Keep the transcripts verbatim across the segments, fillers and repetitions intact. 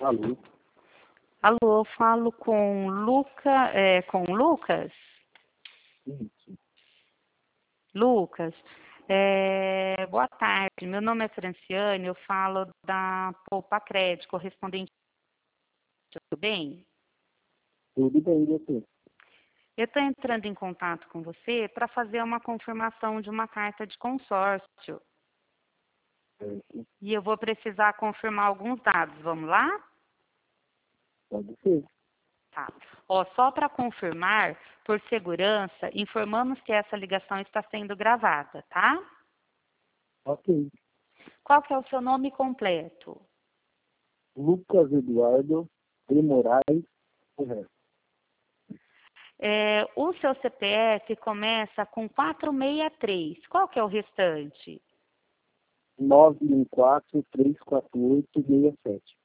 Alô? Alô, falo com Luca, é, com Lucas? Isso. Lucas, é, boa tarde. Meu nome é Franciane, eu falo da Poupa Crédito, correspondente. Tudo bem? Tudo bem, doutor? Eu estou entrando em contato com você para fazer uma confirmação de uma carta de consórcio. Certo. E eu vou precisar confirmar alguns dados. Vamos lá? Pode ser. Tá. Ó, só para confirmar, por segurança, informamos que essa ligação está sendo gravada, tá? Ok. Qual que é o seu nome completo? Lucas Eduardo de Moraes Correto. É, o seu C P F começa com quatrocentos e sessenta e três. Qual que é o restante? nove um quatro, três quatro oito, seis sete.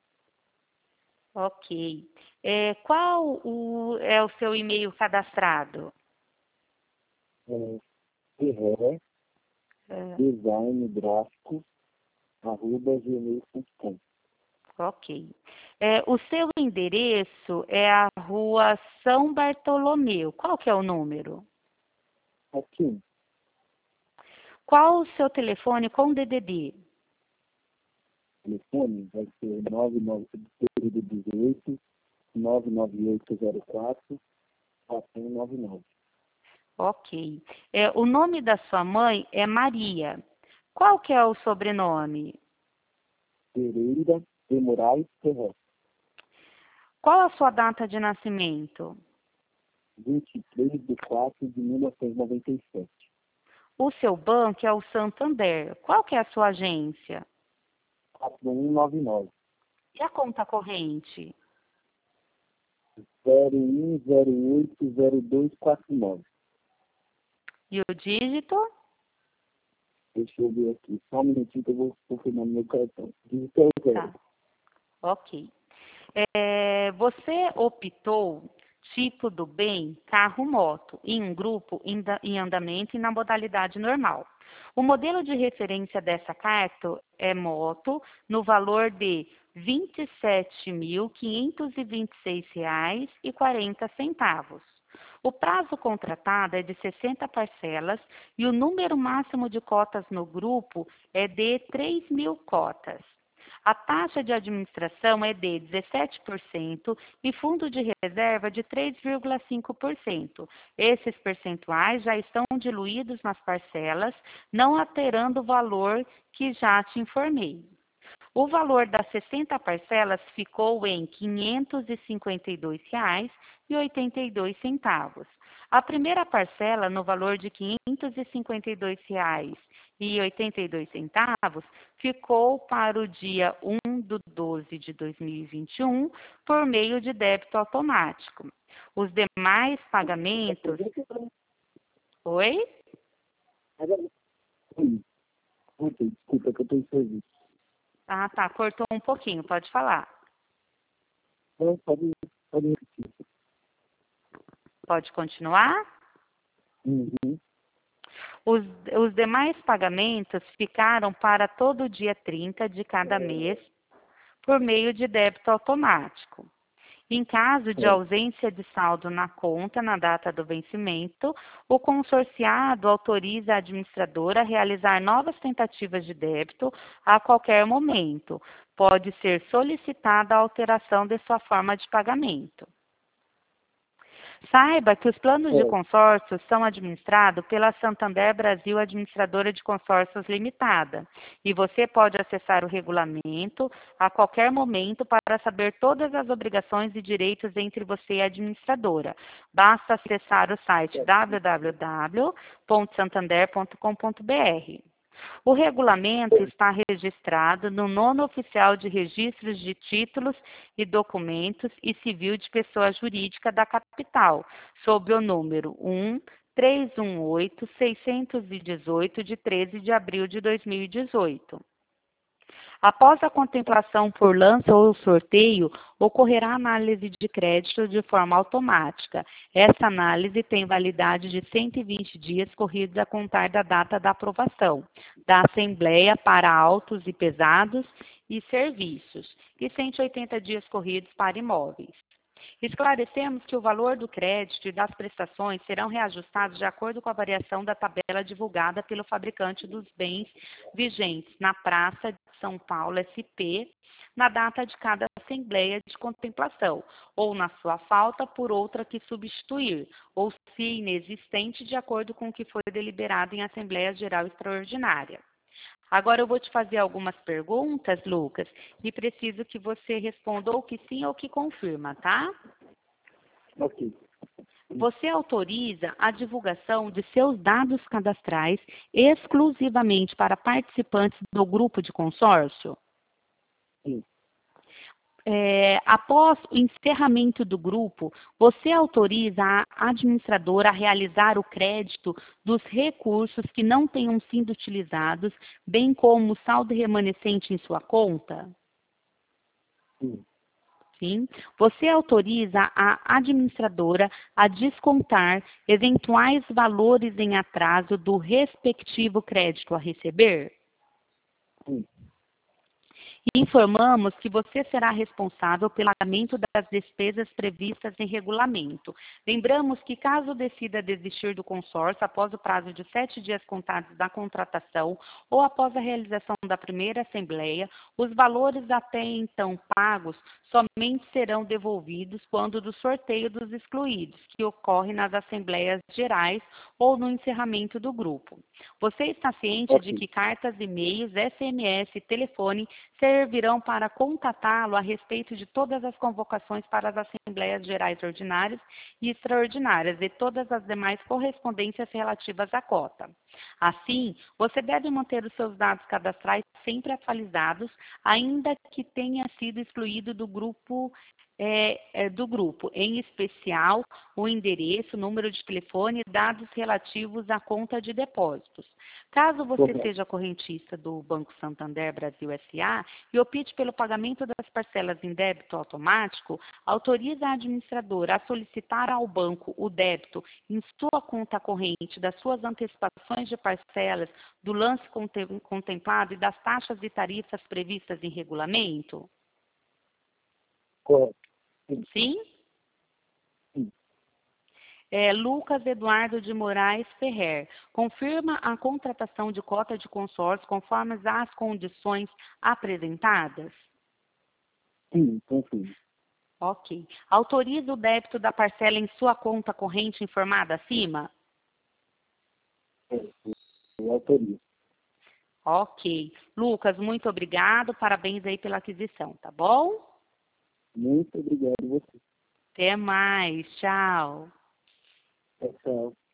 Ok. É, qual o, é o seu e-mail cadastrado? É, Ferré, É, design gráfico, arroba gmail ponto com. ok. É, o seu endereço é a rua São Bartolomeu. Qual que é o número? Aqui, Qual o seu telefone com D D D? o telefone vai ser nove nove dezoito, nove nove oito zero quatro, quatro um nove nove. Ok. É, o nome da sua mãe é Maria. Qual que é o sobrenome? Pereira de Moraes Correto. Qual a sua data de nascimento? vinte e três de quatro de mil novecentos e noventa e sete. O seu banco é o Santander. Qual que é a sua agência? quatro um nove nove. E a conta corrente? zero um zero oito zero dois quatro nove. E o dígito? Deixa eu ver aqui. Só um minutinho que eu vou confirmar no meu cartão. Dígito é o Tá. zero. Ok. É, você optou tipo do bem carro-moto em um grupo em da- em andamento e na modalidade normal. O modelo de referência dessa carta é moto no valor de vinte e sete mil quinhentos e vinte e seis reais e quarenta centavos. O prazo contratado é de sessenta parcelas e o número máximo de cotas no grupo é de três mil cotas. A taxa de administração é de dezessete por cento e fundo de reserva de três vírgula cinco por cento. Esses percentuais já estão diluídos nas parcelas, não alterando o valor que já te informei. O valor das sessenta parcelas ficou em quinhentos e cinquenta e dois reais e oitenta e dois centavos. A primeira parcela, no valor de quinhentos e cinquenta e dois reais e oitenta e dois centavos, ficou para o dia um de doze de dois mil e vinte e um por meio de débito automático. Os demais pagamentos. Oi? Oi. Ok, desculpa que eu estou em serviço. Ah, tá. Cortou um pouquinho. Pode falar. Não, pode, pode repetir. Pode continuar? Uhum. Os, os demais pagamentos ficaram para todo dia trinta de cada mês por meio de débito automático. Em caso de É. ausência de saldo na conta na data do vencimento, o consorciado autoriza a administradora a realizar novas tentativas de débito a qualquer momento. Pode ser solicitada a alteração de sua forma de pagamento. Saiba que os planos de É. consórcio são administrados pela Santander Brasil Administradora de Consórcios Limitada e você pode acessar o regulamento a qualquer momento para saber todas as obrigações e direitos entre você e a administradora. Basta acessar o site w w w ponto santander ponto com ponto b r. O regulamento está registrado no nono oficial de registros de títulos e documentos e civil de pessoa jurídica da capital, sob o número um três um oito seiscentos e dezoito de treze de abril de dois mil e dezoito. Após a contemplação por lança ou sorteio, ocorrerá análise de crédito de forma automática. Essa análise tem validade de cento e vinte dias corridos a contar da data da aprovação da Assembleia para autos e pesados e serviços e cento e oitenta dias corridos para imóveis. Esclarecemos que o valor do crédito e das prestações serão reajustados de acordo com a variação da tabela divulgada pelo fabricante dos bens vigentes na Praça de São Paulo S P, na data de cada assembleia de contemplação, ou na sua falta por outra que substituir, ou se inexistente, de acordo com o que foi deliberado em Assembleia Geral Extraordinária. Agora eu vou te fazer algumas perguntas, Lucas, e preciso que você responda ou que sim ou que confirma, tá? Ok. Você autoriza a divulgação de seus dados cadastrais exclusivamente para participantes do grupo de consórcio? Sim. É, após o encerramento do grupo, você autoriza a administradora a realizar o crédito dos recursos que não tenham sido utilizados, bem como o saldo remanescente em sua conta? Sim. Sim. Você autoriza a administradora a descontar eventuais valores em atraso do respectivo crédito a receber? Sim. Informamos que você será responsável pelo pagamento das despesas previstas em regulamento. Lembramos que, caso decida desistir do consórcio após o prazo de sete dias contados da contratação ou após a realização da primeira assembleia, os valores até então pagos somente serão devolvidos quando do sorteio dos excluídos, que ocorre nas assembleias gerais ou no encerramento do grupo. Você está ciente Ok. de que cartas, e-mails, S M S e telefone servirão para contatá-lo a respeito de todas as convocações para as Assembleias Gerais Ordinárias e Extraordinárias e todas as demais correspondências relativas à cota. Assim, você deve manter os seus dados cadastrais sempre atualizados, ainda que tenha sido excluído do grupo É, é, do grupo, em especial o endereço, número de telefone e dados relativos à conta de depósitos. Caso você Correto. seja correntista do Banco Santander Brasil S A e opte pelo pagamento das parcelas em débito automático, autoriza a administradora a solicitar ao banco o débito em sua conta corrente das suas antecipações de parcelas, do lance contem- contemplado e das taxas e tarifas previstas em regulamento? Correto. Sim. Sim? Sim. É, Lucas Eduardo de Moraes Ferrer, confirma a contratação de cota de consórcio conforme as condições apresentadas? Sim, confirmo. Ok. Autoriza o débito da parcela em sua conta corrente informada acima? Eu autorizo. Ok. Lucas, muito obrigado. Parabéns aí pela aquisição, tá bom? Muito obrigado a você. Até mais. Tchau. Tchau, tchau.